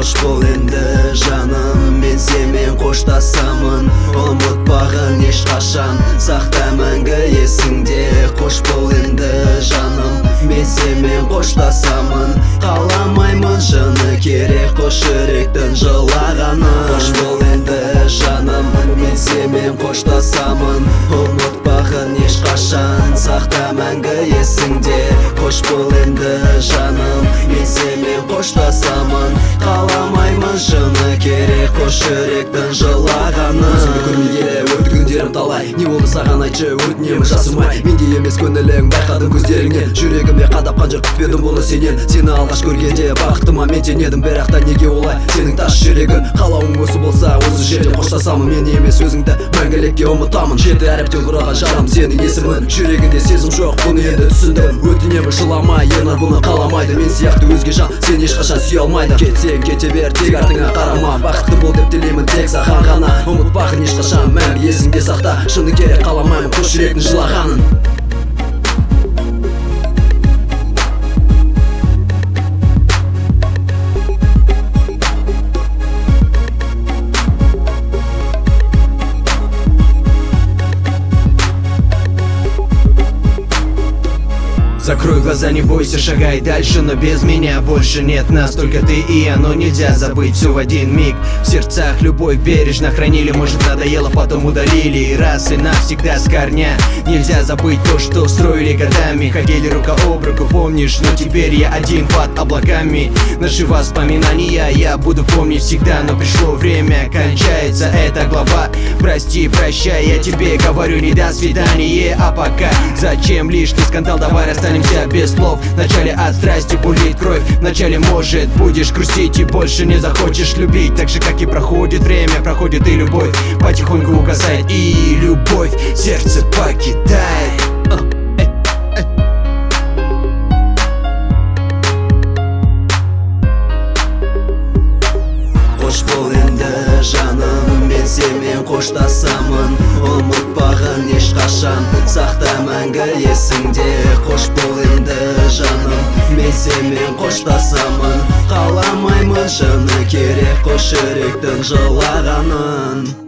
Қош бол енді жаным, мен сенімен қоштасамын. Ұмытпағын ешқашан, сақта мәңгі есіңде. Қош бол енді жаным, мен сенімен қоштасамын. Қаламаймын жыны керек қош жүректің жылағаны. Қош бол енді жаным, мен сенімен қоштасамын. Ұмытпағын ешқашан, сақта мәңгі есіңде. Қош бол енді жаным, мен сенімен қоштасамын. Қаламаймын жыны керек қош жүректің жылағаны. Өзіңді көрмей келе өтті күндерім талай. Не болды саған айтшы, өтінемін жасымай. Менде емес көңілің, байқадым көздеріңнен. Жүрегіме қадап қанжар күтпедім бұны сенен. Сені алғаш көргенде бақытыма мен теңедім, бірақ та неге олай? Сенің тас жүрегің, қалауың осы болса осы жерде қоштасамын. Мен емес өзіңді мәңгілекке ұмытамын. Жеті әріптен құраған жарым сенің есімін. Жүрегінде сезім жоқ, бұны енді түсіндім. Өтінемін жыламай, ернар бұны қаламайды. Мен сияқты өзге жан сен ешқашан сүйе алмайды. Кетсең кете бер, тек артыңа қарама. Бақытты бол деп тілеймін тек саған ғана. Ұмытпағын ешқашан мәңгі есіңде сақта. Шыны керек қаламаймын қош жүректің жылағанын. Закрой глаза, не бойся, шагай дальше, но без меня больше нет нас, только ты и я, но нельзя забыть все в один миг. В сердцах любовь бережно хранили, может надоело, потом удалили. И раз и навсегда с корня нельзя забыть то, что строили годами. Ходили рука об руку, помнишь, но теперь я один под облаками. Наши воспоминания я буду помнить всегда, но пришло время, кончается эта глава. Прости, прощай, я тебе говорю не до свидания, а пока. Зачем лишний скандал, давай расстанемся без слов. Вначале от страсти бурлит кровь. Вначале, может, будешь грустить и больше не захочешь любить. Так же, как и проходит время, проходит и любовь. Потихоньку угасает и любовь сердце покидает. Қош бол енді жаным, мен сенімен қоштасамын. Ұмытпағын ешқашан, сақта мәңгі есіңде. Қош бол енді жаным, мен сенімен қоштасамын. Қаламаймын жыны керек қош жүректің жылағанын.